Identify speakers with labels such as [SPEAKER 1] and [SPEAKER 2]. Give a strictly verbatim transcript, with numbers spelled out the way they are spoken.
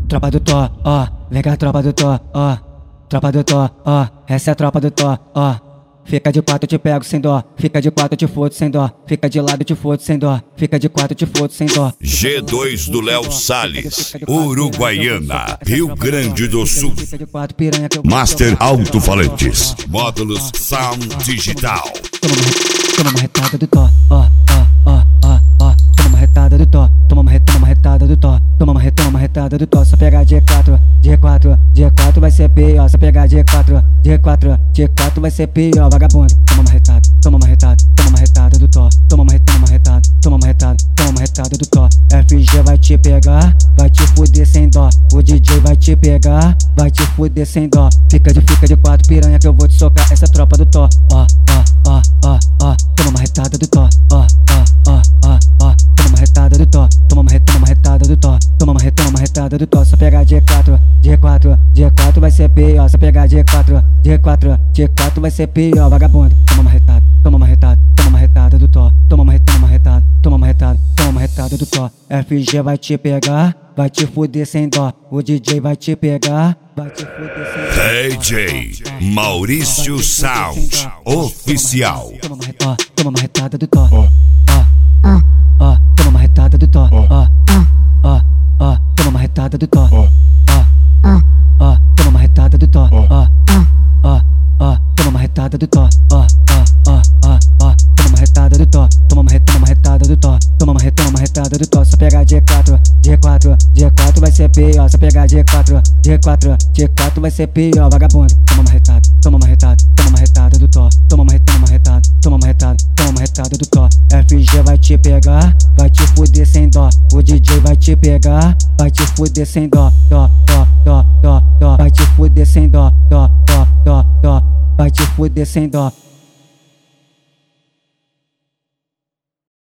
[SPEAKER 1] Tropa do Tó, ó, vem cá tropa do Tó, ó. Tropa do Tó, ó, essa é a tropa do Tó, ó. Fica de quatro, te pego sem dó. Fica de quatro, te fodo sem dó. Fica de lado, te fodo sem dó. Fica de quatro, te fodo sem dó.
[SPEAKER 2] G dois do Léo Salles, Uruguaiana, Rio Grande do Sul. Master Alto-Falantes, módulos Sound Digital.
[SPEAKER 1] Toma uma retada do Tó, ó, ó, ó, ó, ó. Toma uma retada do Tó, toma uma retada, uma retada do Tó. Toma uma retada, uma retada do Tó. Só pegar G quatro, G quatro, G quatro vai ser pior. Só pegar G quatro, G quatro, G quatro vai ser pior, vagabundo. Toma uma retada, toma uma retada, toma uma retada do Tó. Toma uma retada, uma retada, toma uma retada, toma uma retada do Tó. F G vai te pegar, vai te fuder sem dó. O D J vai te pegar, vai te fuder sem dó. Fica de, fica de quatro, piranha que eu vou te socar. Essa é a tropa do Tó, ó, ó, ó, ó, ó. Toma uma retada do Tó, ó, ó, ó, ó, ó. Toma uma retada do Tó, toma uma retada, uma retada do Tó. Toma uma retada, uma retada do Tó. Só pegar G quatro, G quatro, G quatro vai ser pior. Só pegar G quatro, G quatro, G quatro vai ser pior, vagabundo. Toma uma retada, toma uma retada, toma uma retada do Tó. Toma uma retada, uma retada, toma uma retada, toma uma retada do Tó. F G vai te pegar, vai te fuder sem dó. O D J vai te pegar, vai te fuder sem dó.
[SPEAKER 2] D J Maurício Sound Oficial.
[SPEAKER 1] Toma uma retada, toma uma retada do Tó. Ó, ó, toma uma retada do Tó. Ó, ó, ó, toma uma retada do Tó. Ó, ó, toma uma retada do Tó. Ó, ó, ó, toma uma retada do Tó. Ó, ó, ó, ó, ó, toma uma retada do Tó. Toma uma retada, uma retada do Tó. Toma uma retada, uma retada do Tó. Só pegar G quatro, G quatro, G quatro vai ser pior. Só pegar G quatro, G quatro, G quatro vai ser pior, vagabundo. Toma uma retada, toma uma retada, toma uma retada do Tó. Toma uma retada, uma retada, toma uma retada, toma uma retada do Tó. F G vai te pegar, vai te fuder sem dó. O D J vai te pegar, vai te fuder sem dó. Dó, dó, dó, dó, dó. Vai te fuder sem dó. Dó, dó, dó, dó. Vai te fuder sem dó.